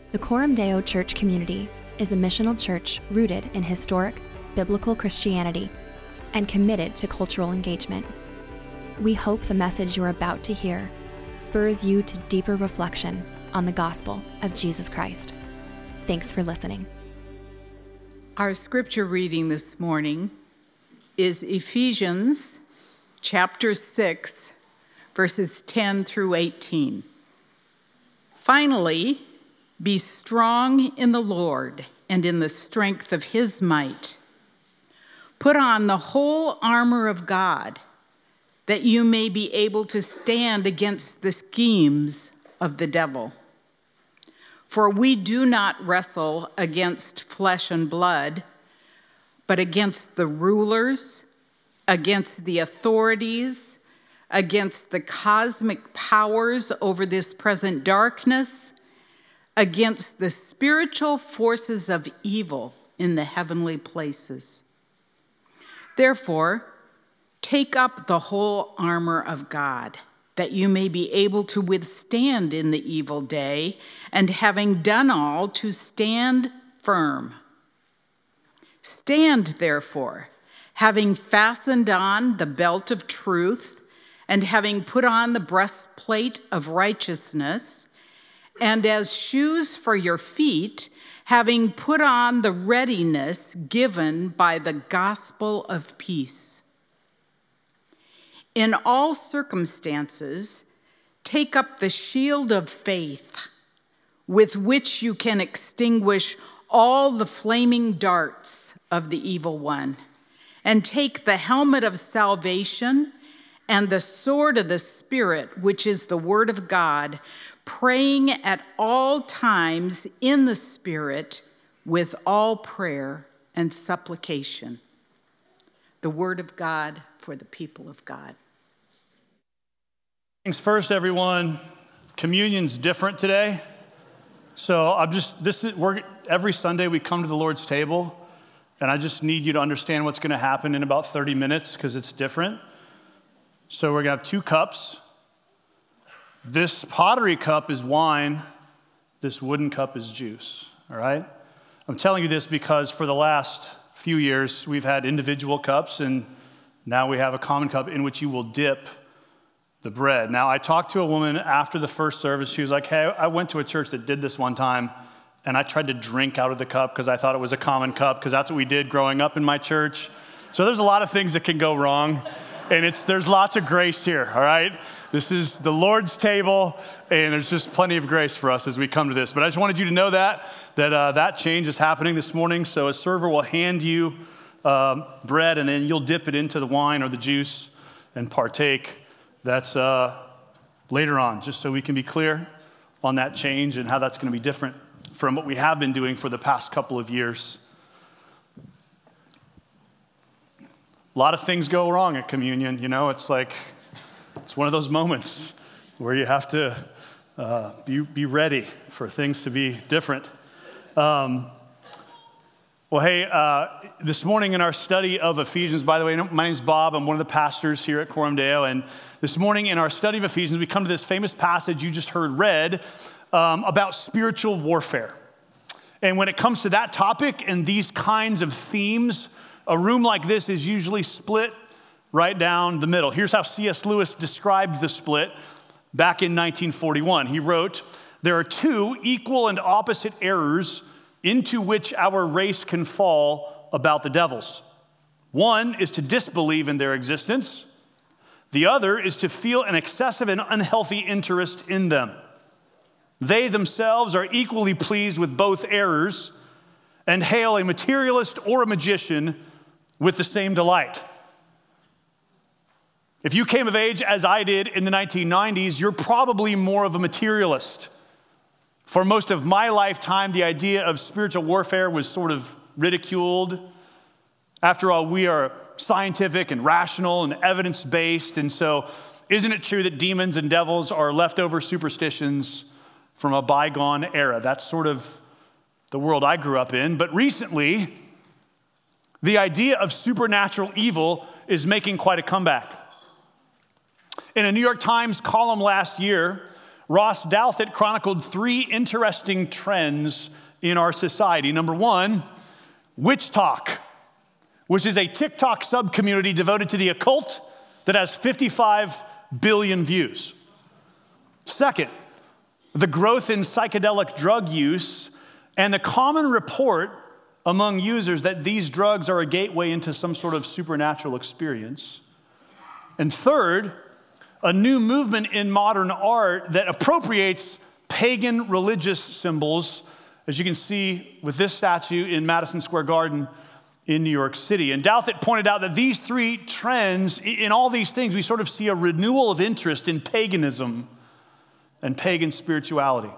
The Coram Deo Church community is a missional church rooted in historic, biblical Christianity and committed to cultural engagement. We hope the message you're about to hear spurs you to deeper reflection on the gospel of Jesus Christ. Thanks for listening. Our scripture reading this morning is Ephesians chapter 6, verses 10 through 18. Finally, be strong in the Lord and in the strength of his might. Put on the whole armor of God, that you may be able to stand against the schemes of the devil. For we do not wrestle against flesh and blood, but against the rulers, against the authorities, against the cosmic powers over this present darkness, against the spiritual forces of evil in the heavenly places. Therefore, take up the whole armor of God, that you may be able to withstand in the evil day, and having done all, to stand firm. Stand, therefore, having fastened on the belt of truth, and having put on the breastplate of righteousness, and as shoes for your feet, having put on the readiness given by the gospel of peace. In all circumstances, take up the shield of faith, with which you can extinguish all the flaming darts of the evil one, and take the helmet of salvation and the sword of the Spirit, which is the word of God, praying at all times in the Spirit with all prayer and supplication. The word of God for the people of God. Things first, everyone. Communion's different today. So every Sunday we come to the Lord's table, and I just need you to understand what's going to happen in about 30 minutes because it's different. So we're going to have 2 cups. This pottery cup is wine. This wooden cup is juice, all right? I'm telling you this because for the last few years, we've had individual cups, and now we have a common cup in which you will dip the bread. Now, I talked to a woman after the first service. She was like, hey, I went to a church that did this one time, and I tried to drink out of the cup because I thought it was a common cup because that's what we did growing up in my church. So there's a lot of things that can go wrong, and there's lots of grace here, all right? This is the Lord's table, and there's just plenty of grace for us as we come to this. But I just wanted you to know that change is happening this morning. So a server will hand you bread, and then you'll dip it into the wine or the juice and partake. That's later on, just so we can be clear on that change and how that's going to be different from what we have been doing for the past couple of years. A lot of things go wrong at communion. It's one of those moments where you have to be ready for things to be different. This morning in our study of Ephesians, by the way, my name's Bob. I'm one of the pastors here at Coram Deo. And this morning in our study of Ephesians, we come to this famous passage you just heard read about spiritual warfare. And when it comes to that topic and these kinds of themes, a room like this is usually split right down the middle. Here's how C.S. Lewis described the split back in 1941. He wrote, "There are 2 equal and opposite errors into which our race can fall about the devils. One is to disbelieve in their existence. The other is to feel an excessive and unhealthy interest in them. They themselves are equally pleased with both errors and hail a materialist or a magician with the same delight." If you came of age as I did in the 1990s, you're probably more of a materialist. For most of my lifetime, the idea of spiritual warfare was sort of ridiculed. After all, we are scientific and rational and evidence-based, and so isn't it true that demons and devils are leftover superstitions from a bygone era? That's sort of the world I grew up in. But recently, the idea of supernatural evil is making quite a comeback. In a New York Times column last year, Ross Douthat chronicled 3 interesting trends in our society. Number 1, witch talk, which is a TikTok sub-community devoted to the occult that has 55 billion views. Second, the growth in psychedelic drug use and the common report among users that these drugs are a gateway into some sort of supernatural experience. And third, a new movement in modern art that appropriates pagan religious symbols, as you can see with this statue in Madison Square Garden in New York City. And Douthat pointed out that these 3 trends, in all these things, we sort of see a renewal of interest in paganism and pagan spirituality.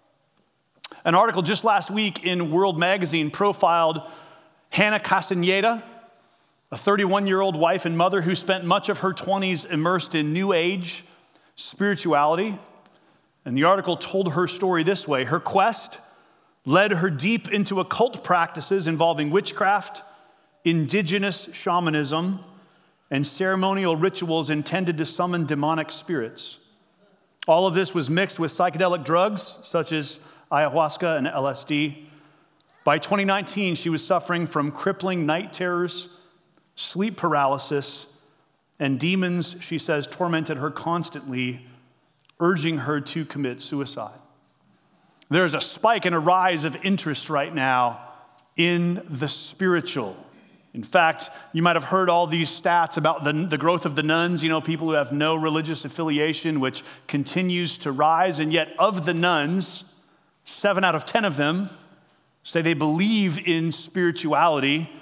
An article just last week in World Magazine profiled Hannah Castaneda, a 31-year-old wife and mother who spent much of her 20s immersed in New Age spirituality. And the article told her story this way. Her quest led her deep into occult practices involving witchcraft, indigenous shamanism, and ceremonial rituals intended to summon demonic spirits. All of this was mixed with psychedelic drugs such as ayahuasca and LSD. By 2019, she was suffering from crippling night terrors, sleep paralysis, and demons, she says, tormented her constantly, urging her to commit suicide. There's a spike and a rise of interest right now in the spiritual. In fact, you might have heard all these stats about the growth of the nuns, people who have no religious affiliation, which continues to rise. And yet of the nuns, 7 out of 10 of them say they believe in spirituality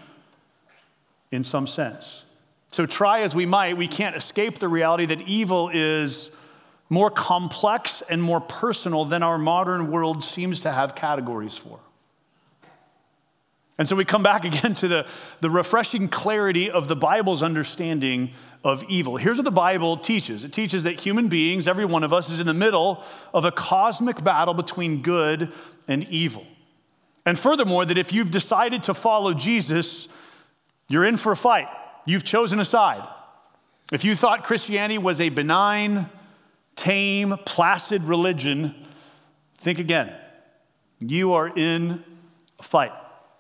in some sense. So try as we might, we can't escape the reality that evil is more complex and more personal than our modern world seems to have categories for. And so we come back again to the refreshing clarity of the Bible's understanding of evil. Here's what the Bible teaches. It teaches that human beings, every one of us, is in the middle of a cosmic battle between good and evil. And furthermore, that if you've decided to follow Jesus, you're in for a fight. You've chosen a side. If you thought Christianity was a benign, tame, placid religion, think again. You are in a fight.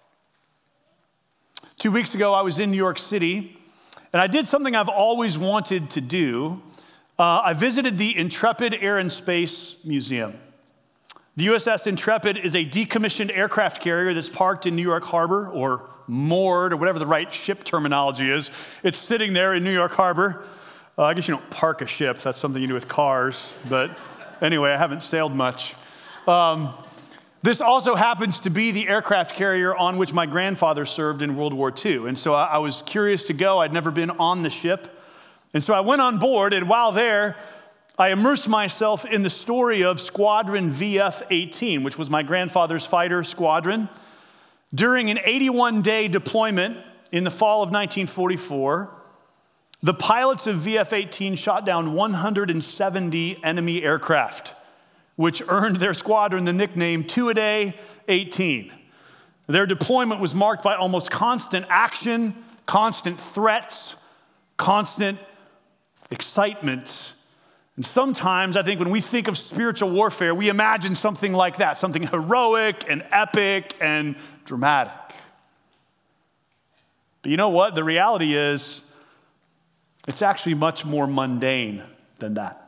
2 weeks ago, I was in New York City, and I did something I've always wanted to do. I visited the Intrepid Air and Space Museum. The USS Intrepid is a decommissioned aircraft carrier that's parked in New York Harbor, or moored, or whatever the right ship terminology is. It's sitting there in New York Harbor. I guess you don't park a ship. That's something you do with cars. But anyway, I haven't sailed much. This also happens to be the aircraft carrier on which my grandfather served in World War II. And so I was curious to go. I'd never been on the ship. And so I went on board, and while there, I immersed myself in the story of Squadron VF-18, which was my grandfather's fighter squadron. During an 81-day deployment in the fall of 1944, the pilots of VF-18 shot down 170 enemy aircraft, which earned their squadron the nickname Two-A-Day 18. Their deployment was marked by almost constant action, constant threats, constant excitement. And sometimes I think when we think of spiritual warfare, we imagine something like that, something heroic and epic and dramatic. But you know what? The reality is, it's actually much more mundane than that.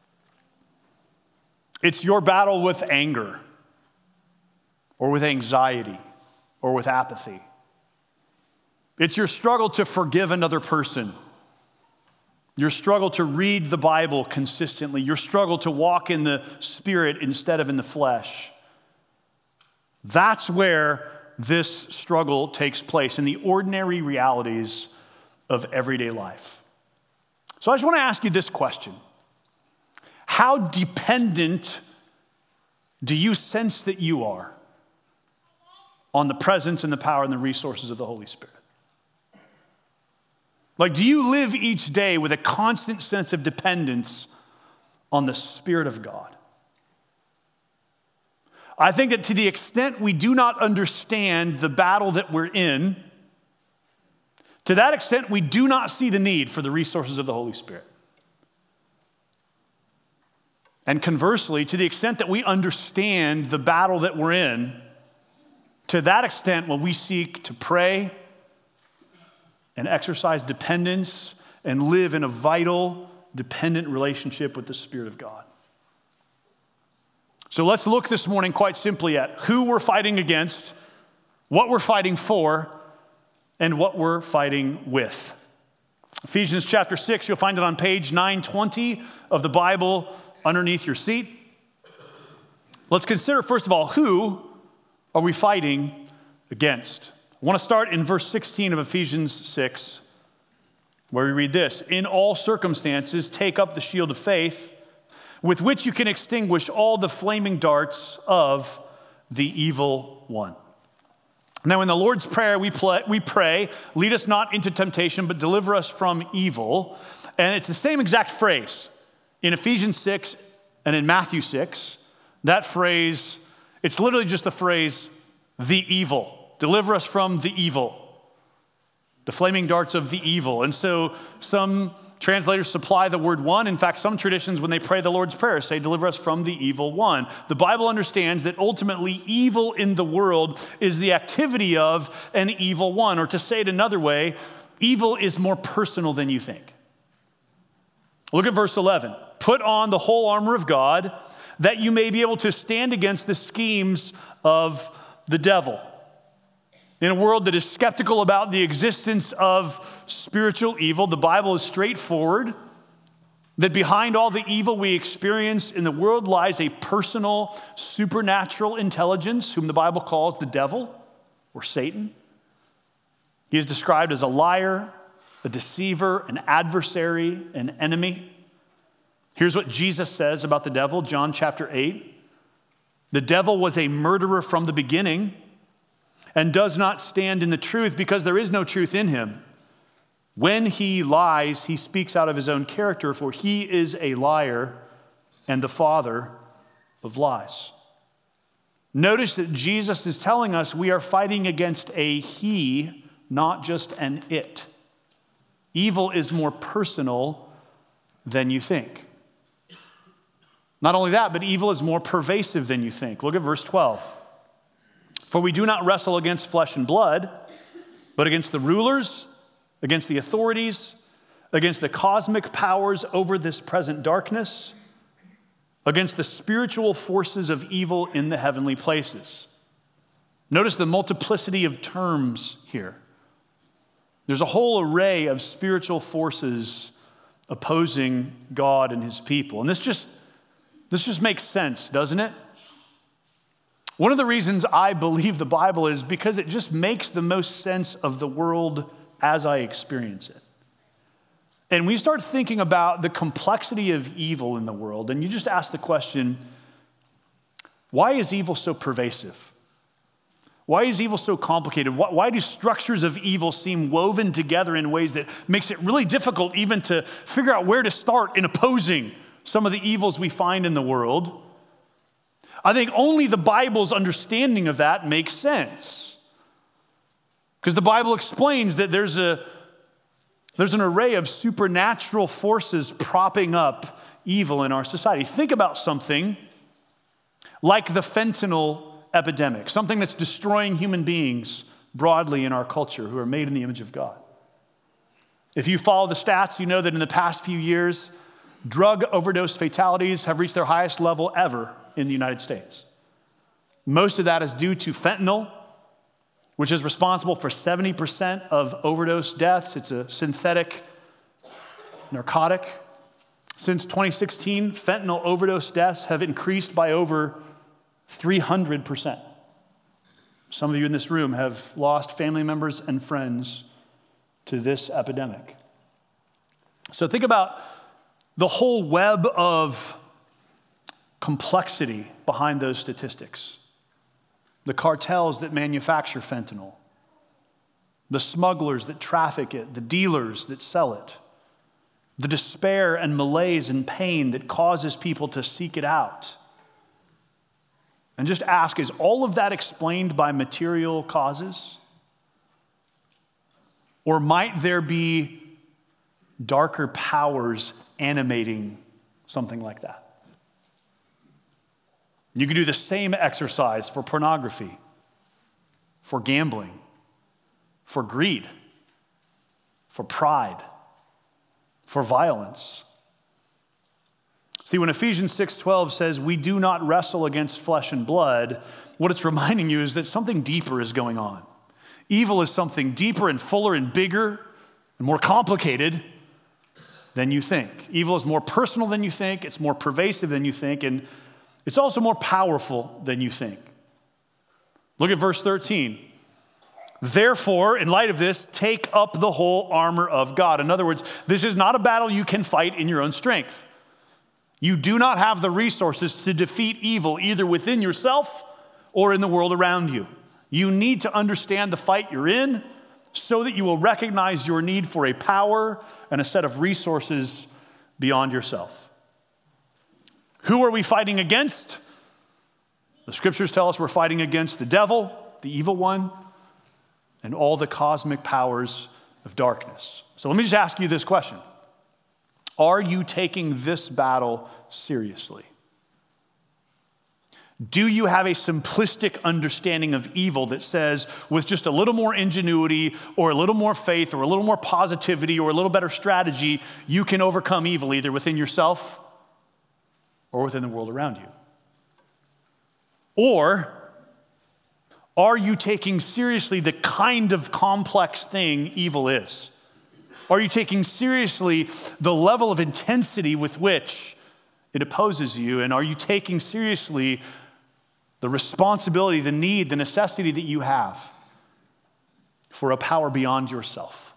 It's your battle with anger, or with anxiety, or with apathy. It's your struggle to forgive another person, your struggle to read the Bible consistently, your struggle to walk in the Spirit instead of in the flesh. That's where this struggle takes place, in the ordinary realities of everyday life. So I just want to ask you this question. How dependent do you sense that you are on the presence and the power and the resources of the Holy Spirit? Like, do you live each day with a constant sense of dependence on the Spirit of God? I think that to the extent we do not understand the battle that we're in, to that extent we do not see the need for the resources of the Holy Spirit. And conversely, to the extent that we understand the battle that we're in, to that extent when we seek to pray and exercise dependence and live in a vital, dependent relationship with the Spirit of God. So let's look this morning quite simply at who we're fighting against, what we're fighting for, and what we're fighting with. Ephesians chapter 6, you'll find it on page 920 of the Bible underneath your seat. Let's consider, first of all, who are we fighting against? I want to start in verse 16 of Ephesians 6, where we read this: "In all circumstances, take up the shield of faith, with which you can extinguish all the flaming darts of the evil one." Now, in the Lord's Prayer, we pray, "Lead us not into temptation, but deliver us from evil." And it's the same exact phrase in Ephesians 6 and in Matthew 6. That phrase, it's literally just the phrase, "the evil." Deliver us from the evil. The flaming darts of the evil. And so some translators supply the word one. In fact, some traditions, when they pray the Lord's Prayer, say, "Deliver us from the evil one." The Bible understands that ultimately evil in the world is the activity of an evil one. Or to say it another way, evil is more personal than you think. Look at verse 11. "Put on the whole armor of God, that you may be able to stand against the schemes of the devil." In a world that is skeptical about the existence of spiritual evil, the Bible is straightforward that behind all the evil we experience in the world lies a personal, supernatural intelligence, whom the Bible calls the devil or Satan. He is described as a liar, a deceiver, an adversary, an enemy. Here's what Jesus says about the devil, John chapter 8. "The devil was a murderer from the beginning, and does not stand in the truth because there is no truth in him. When he lies, he speaks out of his own character, for he is a liar and the father of lies." Notice that Jesus is telling us we are fighting against a he, not just an it. Evil is more personal than you think. Not only that, but evil is more pervasive than you think. Look at verse 12. "For we do not wrestle against flesh and blood, but against the rulers, against the authorities, against the cosmic powers over this present darkness, against the spiritual forces of evil in the heavenly places." Notice the multiplicity of terms here. There's a whole array of spiritual forces opposing God and his people. And this just makes sense, doesn't it? One of the reasons I believe the Bible is because it just makes the most sense of the world as I experience it. And we start thinking about the complexity of evil in the world, and you just ask the question, why is evil so pervasive? Why is evil so complicated? Why do structures of evil seem woven together in ways that makes it really difficult even to figure out where to start in opposing some of the evils we find in the world? I think only the Bible's understanding of that makes sense. Because the Bible explains that there's an array of supernatural forces propping up evil in our society. Think about something like the fentanyl epidemic, something that's destroying human beings broadly in our culture who are made in the image of God. If you follow the stats, you know that in the past few years, drug overdose fatalities have reached their highest level ever in the United States. Most of that is due to fentanyl, which is responsible for 70% of overdose deaths. It's a synthetic narcotic. Since 2016, fentanyl overdose deaths have increased by over 300%. Some of you in this room have lost family members and friends to this epidemic. So think about the whole web of complexity behind those statistics. The cartels that manufacture fentanyl, the smugglers that traffic it, the dealers that sell it, the despair and malaise and pain that causes people to seek it out. And just ask, is all of that explained by material causes? Or might there be darker powers animating something like that? You can do the same exercise for pornography, for gambling, for greed, for pride, for violence. See, when Ephesians 6:12 says we do not wrestle against flesh and blood, what it's reminding you is that something deeper is going on. Evil is something deeper and fuller and bigger and more complicated than you think. Evil is more personal than you think, it's more pervasive than you think, and it's also more powerful than you think. Look at verse 13. Therefore, in light of this, take up the whole armor of God. In other words, this is not a battle you can fight in your own strength. You do not have the resources to defeat evil either within yourself or in the world around you. You need to understand the fight you're in so that you will recognize your need for a power and a set of resources beyond yourself. Who are we fighting against? The scriptures tell us we're fighting against the devil, the evil one, and all the cosmic powers of darkness. So let me just ask you this question. Are you taking this battle seriously? Do you have a simplistic understanding of evil that says with just a little more ingenuity or a little more faith or a little more positivity or a little better strategy, you can overcome evil either within yourself or within the world around you? Or are you taking seriously the kind of complex thing evil is? Are you taking seriously the level of intensity with which it opposes you? And are you taking seriously the responsibility, the need, the necessity that you have for a power beyond yourself?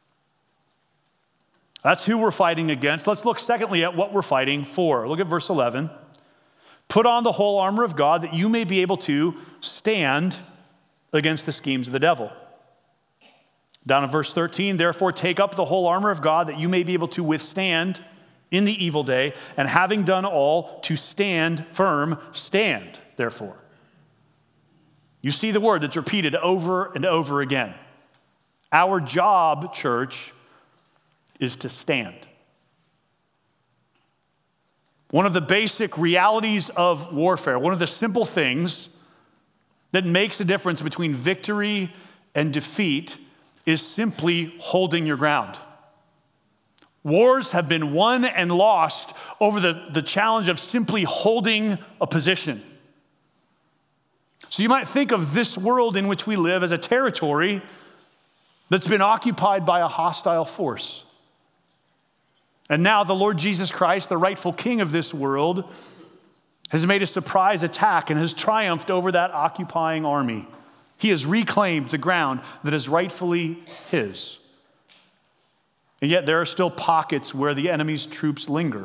That's who we're fighting against. Let's look secondly at what we're fighting for. Look at verse 11. Put on the whole armor of God that you may be able to stand against the schemes of the devil. Down in verse 13, therefore take up the whole armor of God that you may be able to withstand in the evil day, and having done all, to stand firm, stand, therefore. You see the word that's repeated over and over again. Our job, church, is to stand. One of the basic realities of warfare, one of the simple things that makes a difference between victory and defeat is simply holding your ground. Wars have been won and lost over the challenge of simply holding a position. So you might think of this world in which we live as a territory that's been occupied by a hostile force. And now the Lord Jesus Christ, the rightful king of this world, has made a surprise attack and has triumphed over that occupying army. He has reclaimed the ground that is rightfully his. And yet there are still pockets where the enemy's troops linger.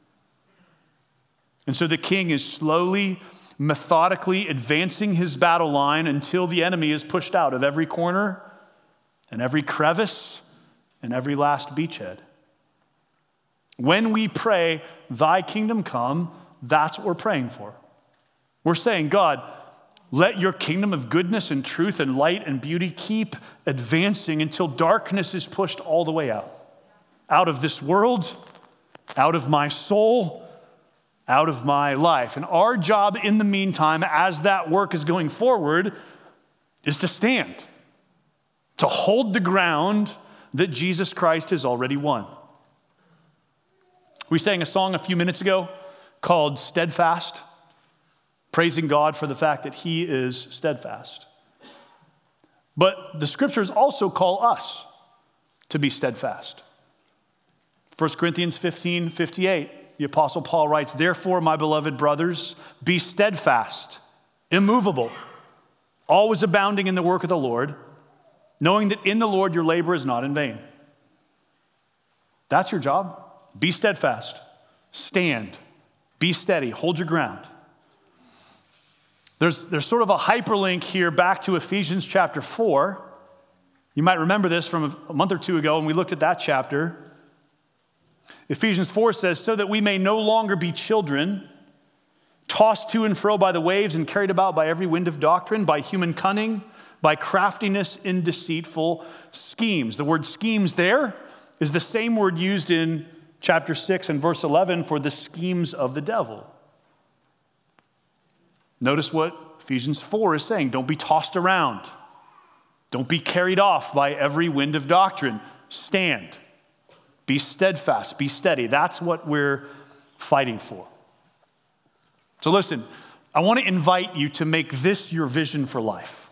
And so the king is slowly, methodically advancing his battle line until the enemy is pushed out of every corner and every crevice and every last beachhead. When we pray, thy kingdom come, that's what we're praying for. We're saying, God, let your kingdom of goodness and truth and light and beauty keep advancing until darkness is pushed all the way out. Out of this world, out of my soul, out of my life. And our job in the meantime, as that work is going forward, is to stand, to hold the ground that Jesus Christ has already won. We sang a song a few minutes ago called Steadfast, praising God for the fact that he is steadfast. But the scriptures also call us to be steadfast. 1 Corinthians 15:58, the Apostle Paul writes, therefore, my beloved brothers, be steadfast, immovable, always abounding in the work of the Lord, knowing that in the Lord your labor is not in vain. That's your job. Be steadfast, stand, be steady, hold your ground. There's sort of a hyperlink here back to Ephesians chapter 4. You might remember this from a month or two ago when we looked at that chapter. Ephesians 4 says, so that we may no longer be children, tossed to and fro by the waves and carried about by every wind of doctrine, by human cunning, by craftiness in deceitful schemes. The word schemes there is the same word used in chapter 6 and verse 11 for the schemes of the devil. Notice what Ephesians 4 is saying. Don't be tossed around. Don't be carried off by every wind of doctrine. Stand. Be steadfast. Be steady. That's what we're fighting for. So listen, I want to invite you to make this your vision for life.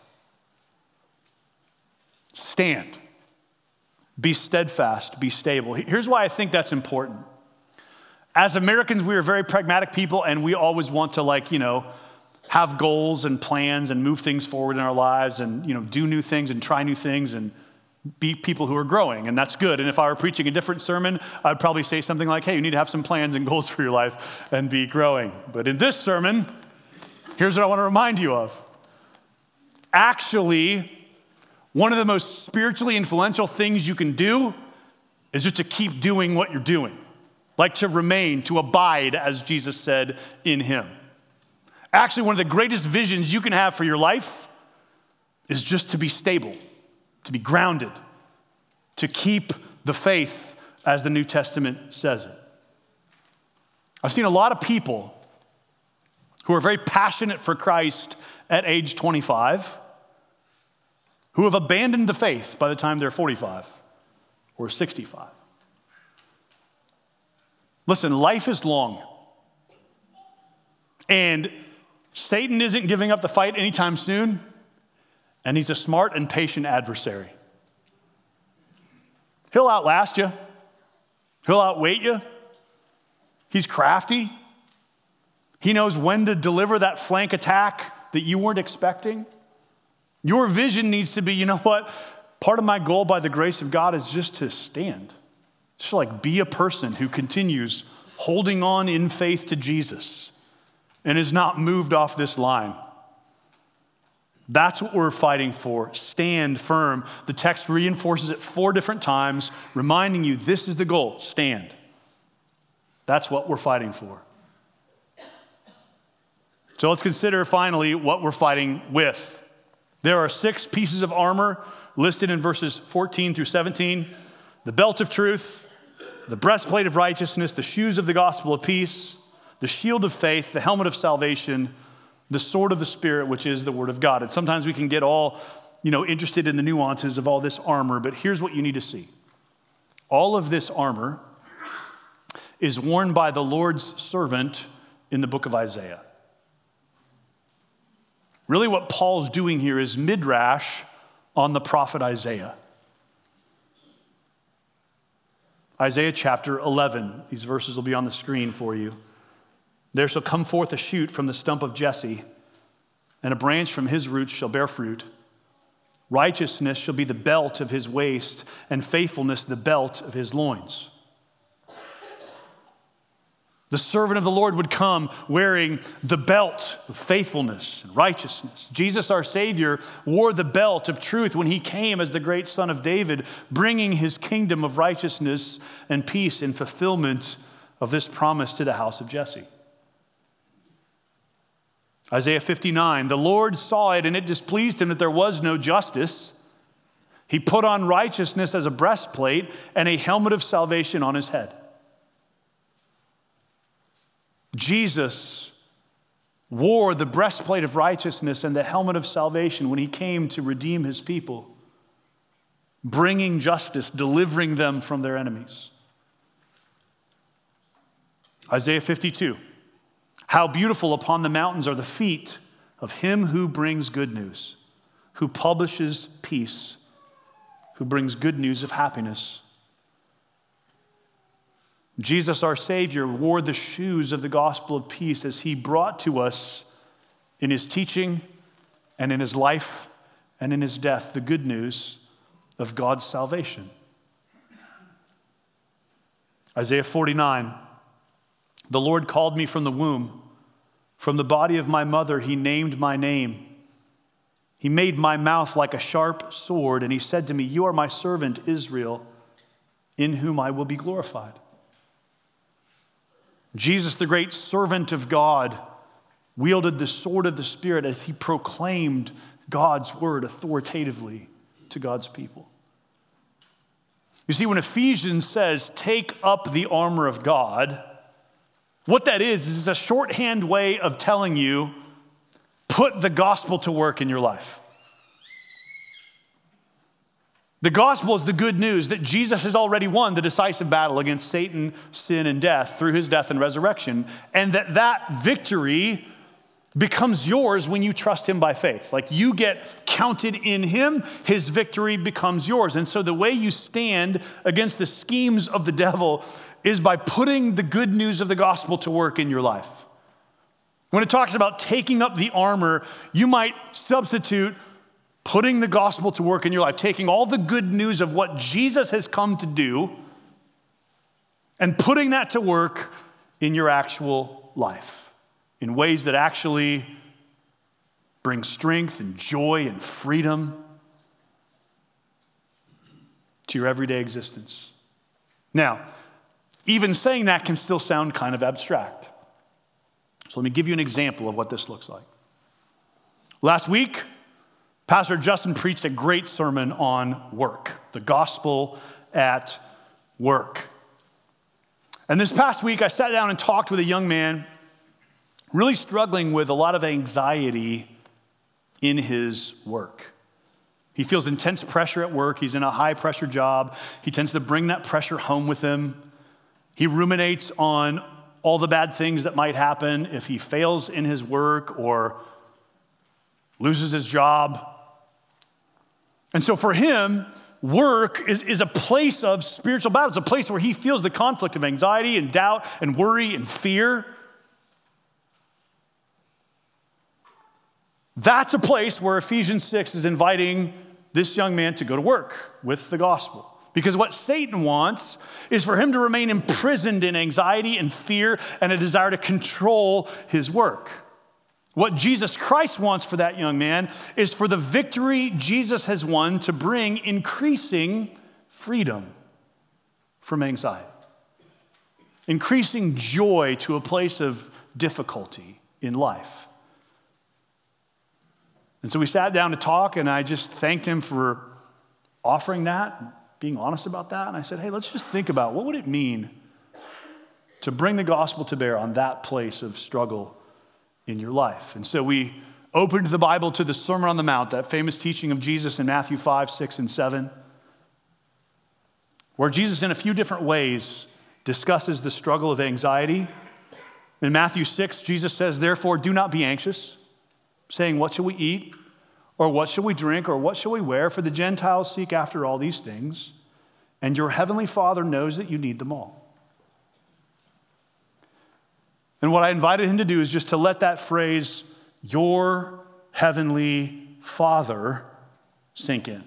Stand. Be steadfast. Be stable. Here's why I think that's important. As Americans, we are very pragmatic people, and we always want to have goals and plans and move things forward in our lives and, do new things and try new things and be people who are growing, and that's good. And if I were preaching a different sermon, I'd probably say something like, hey, you need to have some plans and goals for your life and be growing. But in this sermon, here's what I want to remind you of. Actually, one of the most spiritually influential things you can do is just to keep doing what you're doing, like to remain, to abide, as Jesus said, in him. Actually, one of the greatest visions you can have for your life is just to be stable, to be grounded, to keep the faith as the New Testament says it. I've seen a lot of people who are very passionate for Christ at age 25 who have abandoned the faith by the time they're 45 or 65. Listen, life is long. And Satan isn't giving up the fight anytime soon. And he's a smart and patient adversary. He'll outlast you. He'll outweight you. He's crafty. He knows when to deliver that flank attack that you weren't expecting. Your vision needs to be, part of my goal by the grace of God is just to stand. Just to be a person who continues holding on in faith to Jesus and is not moved off this line. That's what we're fighting for. Stand firm. The text reinforces it 4 different times, reminding you this is the goal. Stand. That's what we're fighting for. So let's consider finally what we're fighting with. There are 6 pieces of armor listed in verses 14 through 17. The belt of truth, the breastplate of righteousness, the shoes of the gospel of peace, the shield of faith, the helmet of salvation, the sword of the Spirit, which is the word of God. And sometimes we can get all, interested in the nuances of all this armor, but here's what you need to see. All of this armor is worn by the Lord's servant in the book of Isaiah. Really what Paul's doing here is midrash on the prophet Isaiah. Isaiah chapter 11. These verses will be on the screen for you. There shall come forth a shoot from the stump of Jesse, and a branch from his roots shall bear fruit. Righteousness shall be the belt of his waist, and faithfulness the belt of his loins. The servant of the Lord would come wearing the belt of faithfulness and righteousness. Jesus, our Savior, wore the belt of truth when he came as the great Son of David, bringing his kingdom of righteousness and peace in fulfillment of this promise to the house of Jesse. Isaiah 59, the Lord saw it and it displeased him that there was no justice. He put on righteousness as a breastplate and a helmet of salvation on his head. Jesus wore the breastplate of righteousness and the helmet of salvation when he came to redeem his people, bringing justice, delivering them from their enemies. Isaiah 52, how beautiful upon the mountains are the feet of him who brings good news, who publishes peace, who brings good news of happiness. Jesus, our Savior, wore the shoes of the gospel of peace as he brought to us in his teaching and in his life and in his death the good news of God's salvation. Isaiah 49, the Lord called me from the womb. From the body of my mother, he named my name. He made my mouth like a sharp sword, and he said to me, you are my servant, Israel, in whom I will be glorified. Jesus, the great servant of God, wielded the sword of the Spirit as he proclaimed God's word authoritatively to God's people. You see, when Ephesians says, take up the armor of God, what that is a shorthand way of telling you put the gospel to work in your life. The gospel is the good news that Jesus has already won the decisive battle against Satan, sin, and death through his death and resurrection, and that victory becomes yours when you trust him by faith. Like you get counted in him, his victory becomes yours. And so the way you stand against the schemes of the devil is by putting the good news of the gospel to work in your life. When it talks about taking up the armor, you might substitute putting the gospel to work in your life, taking all the good news of what Jesus has come to do and putting that to work in your actual life in ways that actually bring strength and joy and freedom to your everyday existence. Now, even saying that can still sound kind of abstract. So let me give you an example of what this looks like. Last week, Pastor Justin preached a great sermon on work, the gospel at work. And this past week, I sat down and talked with a young man really struggling with a lot of anxiety in his work. He feels intense pressure at work. He's in a high-pressure job. He tends to bring that pressure home with him. He ruminates on all the bad things that might happen if he fails in his work or loses his job. And so for him, work is a place of spiritual battle. It's a place where he feels the conflict of anxiety and doubt and worry and fear. That's a place where Ephesians 6 is inviting this young man to go to work with the gospel. Because what Satan wants is for him to remain imprisoned in anxiety and fear and a desire to control his work. What Jesus Christ wants for that young man is for the victory Jesus has won to bring increasing freedom from anxiety, increasing joy to a place of difficulty in life. And so we sat down to talk, and I just thanked him for offering that, being honest about that. And I said, hey, let's just think about what would it mean to bring the gospel to bear on that place of struggle in your life. And so we opened the Bible to the Sermon on the Mount, that famous teaching of Jesus in Matthew 5, 6, and 7, where Jesus in a few different ways discusses the struggle of anxiety. In Matthew 6, Jesus says, therefore, do not be anxious, saying, what shall we eat? Or what shall we drink? Or what shall we wear? For the Gentiles seek after all these things, and your heavenly Father knows that you need them all. And what I invited him to do is just to let that phrase, your heavenly Father, sink in.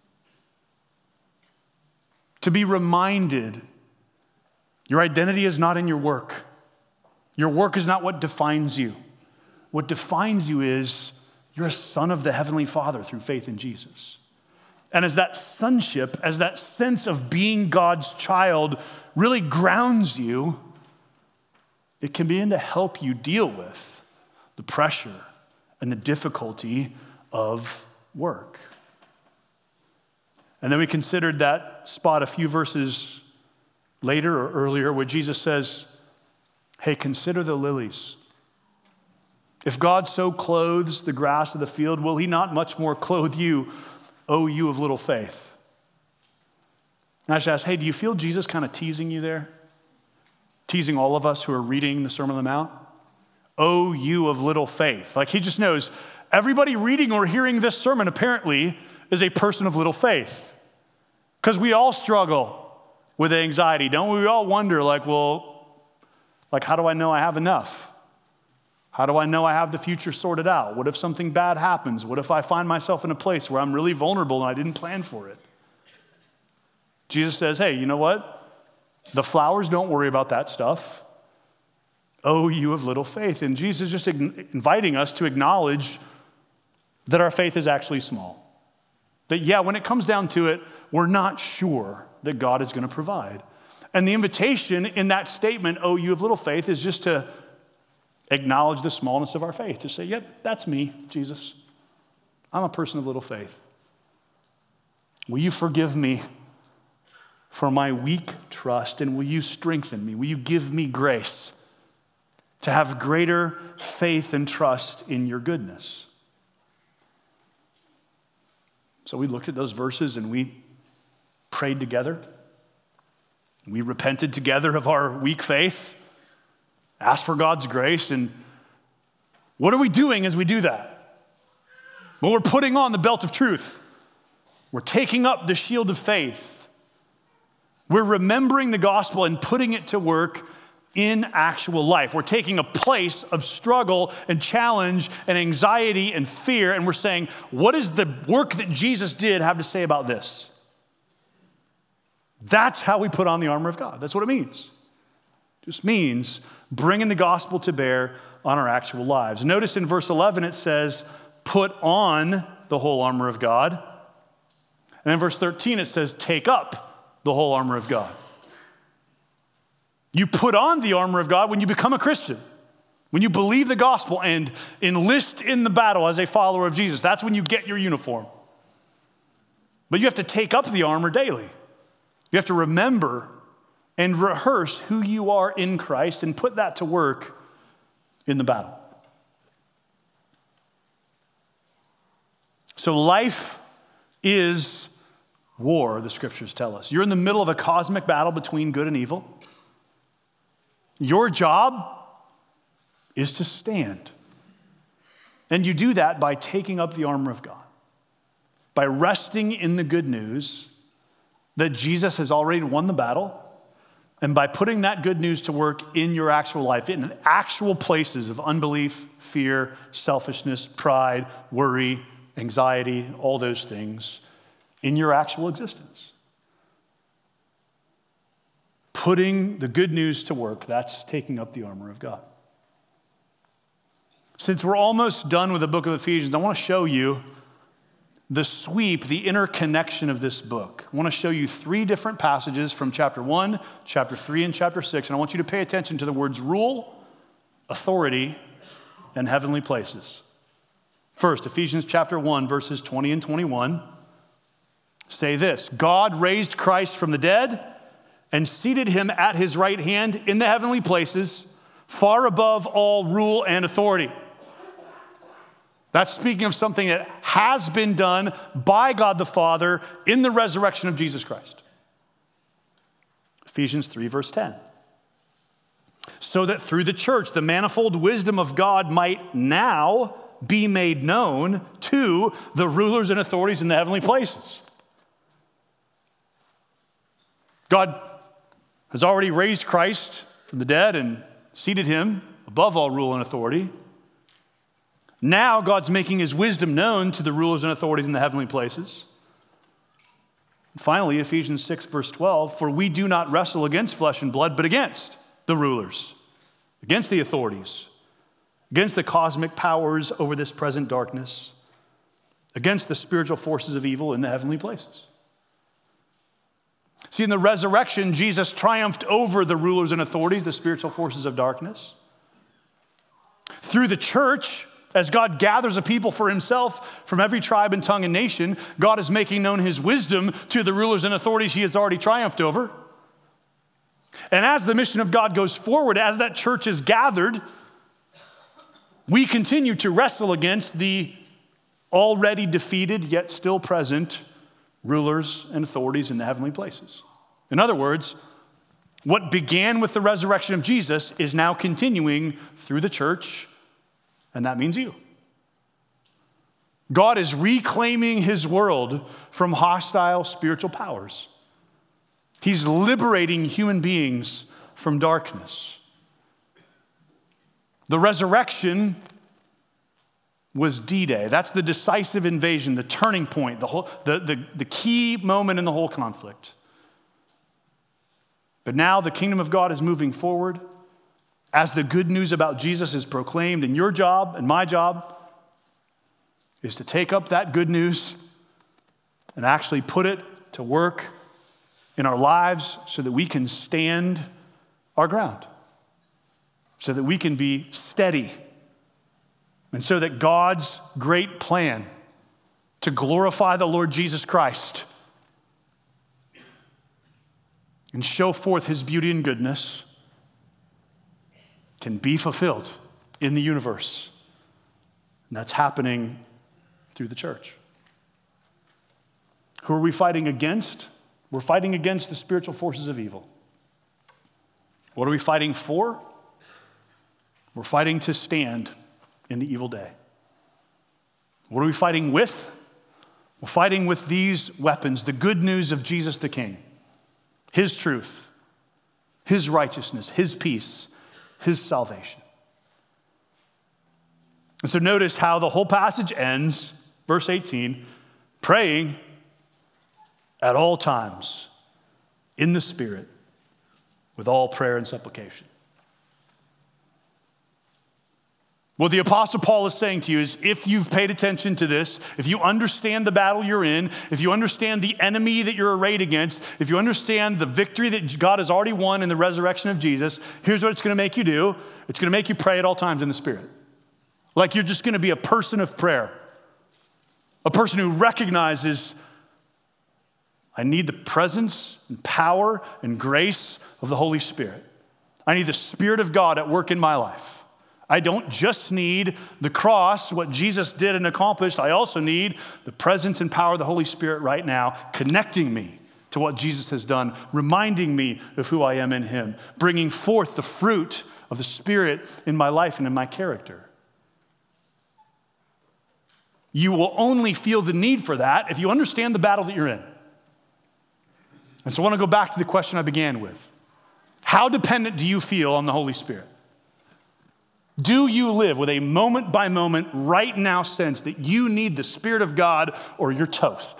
To be reminded, your identity is not in your work. Your work is not what defines you. What defines you is you're a son of the heavenly Father through faith in Jesus. And as that sonship, as that sense of being God's child really grounds you, it can begin to help you deal with the pressure and the difficulty of work. And then we considered that spot a few verses later or earlier where Jesus says, hey, consider the lilies. If God so clothes the grass of the field, will he not much more clothe you, O you of little faith? And I just asked, hey, do you feel Jesus kind of teasing you there? Teasing all of us who are reading the Sermon on the Mount? Oh, you of little faith. Like he just knows everybody reading or hearing this sermon apparently is a person of little faith. Because we all struggle with anxiety, don't we? We all wonder how do I know I have enough? How do I know I have the future sorted out? What if something bad happens? What if I find myself in a place where I'm really vulnerable and I didn't plan for it? Jesus says, hey, you know what? The flowers don't worry about that stuff. Oh, you of little faith. And Jesus is just inviting us to acknowledge that our faith is actually small. That, yeah, when it comes down to it, we're not sure that God is going to provide. And the invitation in that statement, oh, you of little faith, is just to acknowledge the smallness of our faith. To say, yep, that's me, Jesus. I'm a person of little faith. Will you forgive me for my weak trust, and will you strengthen me? Will you give me grace to have greater faith and trust in your goodness. So we looked at those verses and we prayed together. We repented together of our weak faith, asked for God's grace, and what are we doing as we do that? Well, we're putting on the belt of truth. We're taking up the shield of faith. We're remembering the gospel and putting it to work in actual life. We're taking a place of struggle and challenge and anxiety and fear, and we're saying, what does the work that Jesus did have to say about this? That's how we put on the armor of God. That's what it means. It just means bringing the gospel to bear on our actual lives. Notice in verse 11 it says, put on the whole armor of God. And in verse 13 it says, take up the whole armor of God. You put on the armor of God when you become a Christian, when you believe the gospel and enlist in the battle as a follower of Jesus. That's when you get your uniform. But you have to take up the armor daily. You have to remember and rehearse who you are in Christ and put that to work in the battle. So life is war, the scriptures tell us. You're in the middle of a cosmic battle between good and evil. Your job is to stand. And you do that by taking up the armor of God, by resting in the good news that Jesus has already won the battle, and by putting that good news to work in your actual life, in actual places of unbelief, fear, selfishness, pride, worry, anxiety, all those things, in your actual existence. Putting the good news to work, that's taking up the armor of God. Since we're almost done with the book of Ephesians, I want to show you the sweep, the interconnection of this book. I want to show you 3 different passages from chapter 1, chapter 3, and chapter 6, and I want you to pay attention to the words rule, authority, and heavenly places. First, Ephesians chapter 1, verses 20 and 21 say this: God raised Christ from the dead and seated him at his right hand in the heavenly places, far above all rule and authority. That's speaking of something that has been done by God the Father in the resurrection of Jesus Christ. Ephesians 3, verse 10. So that through the church, the manifold wisdom of God might now be made known to the rulers and authorities in the heavenly places. God has already raised Christ from the dead and seated him above all rule and authority. Now God's making his wisdom known to the rulers and authorities in the heavenly places. And finally, Ephesians 6, verse 12, for we do not wrestle against flesh and blood, but against the rulers, against the authorities, against the cosmic powers over this present darkness, against the spiritual forces of evil in the heavenly places. See, in the resurrection, Jesus triumphed over the rulers and authorities, the spiritual forces of darkness. Through the church, as God gathers a people for himself from every tribe and tongue and nation, God is making known his wisdom to the rulers and authorities he has already triumphed over. And as the mission of God goes forward, as that church is gathered, we continue to wrestle against the already defeated yet still present rulers and authorities in the heavenly places. In other words, what began with the resurrection of Jesus is now continuing through the church, and that means you. God is reclaiming his world from hostile spiritual powers. He's liberating human beings from darkness. The resurrection was D-Day. That's the decisive invasion, the turning point, the key moment in the whole conflict. But now the kingdom of God is moving forward as the good news about Jesus is proclaimed, and your job and my job is to take up that good news and actually put it to work in our lives so that we can stand our ground, so that we can be steady, and so that God's great plan to glorify the Lord Jesus Christ and show forth his beauty and goodness can be fulfilled in the universe. And that's happening through the church. Who are we fighting against? We're fighting against the spiritual forces of evil. What are we fighting for? We're fighting to stand in the evil day. What are we fighting with? We're fighting with these weapons, the good news of Jesus the King, his truth, his righteousness, his peace, his salvation. And so notice how the whole passage ends, verse 18, praying at all times in the Spirit with all prayer and supplication. What the Apostle Paul is saying to you is, if you've paid attention to this, if you understand the battle you're in, if you understand the enemy that you're arrayed against, if you understand the victory that God has already won in the resurrection of Jesus, here's what it's going to make you do. It's going to make you pray at all times in the Spirit. Like you're just going to be a person of prayer, a person who recognizes, I need the presence and power and grace of the Holy Spirit. I need the Spirit of God at work in my life. I don't just need the cross, what Jesus did and accomplished. I also need the presence and power of the Holy Spirit right now, connecting me to what Jesus has done, reminding me of who I am in him, bringing forth the fruit of the Spirit in my life and in my character. You will only feel the need for that if you understand the battle that you're in. And so I want to go back to the question I began with. How dependent do you feel on the Holy Spirit? Do you live with a moment-by-moment, right now sense that you need the Spirit of God or you're toast?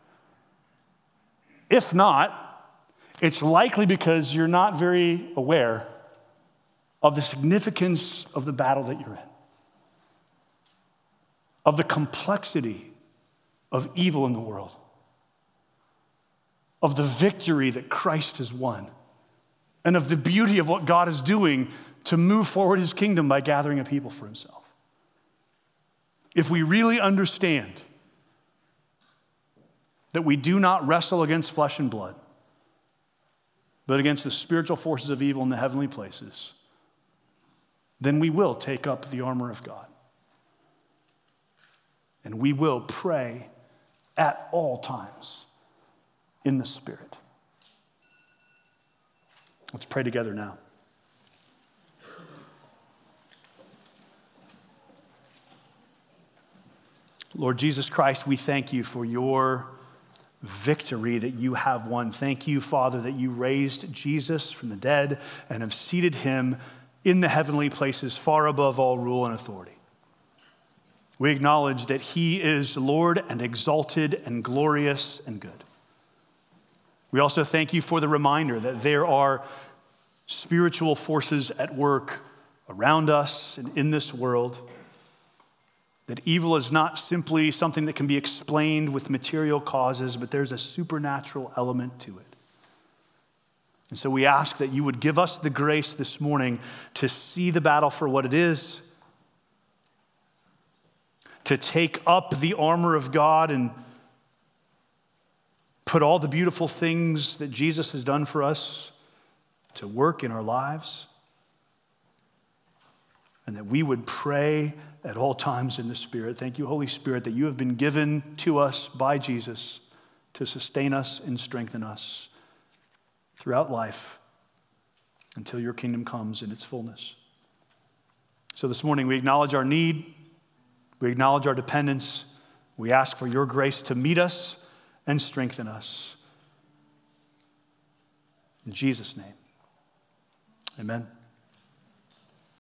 If not, it's likely because you're not very aware of the significance of the battle that you're in, of the complexity of evil in the world, of the victory that Christ has won, and of the beauty of what God is doing to move forward his kingdom by gathering a people for himself. If we really understand that we do not wrestle against flesh and blood, but against the spiritual forces of evil in the heavenly places, then we will take up the armor of God. And we will pray at all times in the Spirit. Let's pray together now. Lord Jesus Christ, we thank you for your victory that you have won. Thank you, Father, that you raised Jesus from the dead and have seated him in the heavenly places far above all rule and authority. We acknowledge that he is Lord and exalted and glorious and good. We also thank you for the reminder that there are spiritual forces at work around us and in this world, that evil is not simply something that can be explained with material causes, but there's a supernatural element to it. And so we ask that you would give us the grace this morning to see the battle for what it is, to take up the armor of God and put all the beautiful things that Jesus has done for us to work in our lives, and that we would pray at all times in the Spirit. Thank you, Holy Spirit, that you have been given to us by Jesus to sustain us and strengthen us throughout life until your kingdom comes in its fullness. So this morning we acknowledge our need, we acknowledge our dependence, we ask for your grace to meet us and strengthen us. In Jesus' name, amen.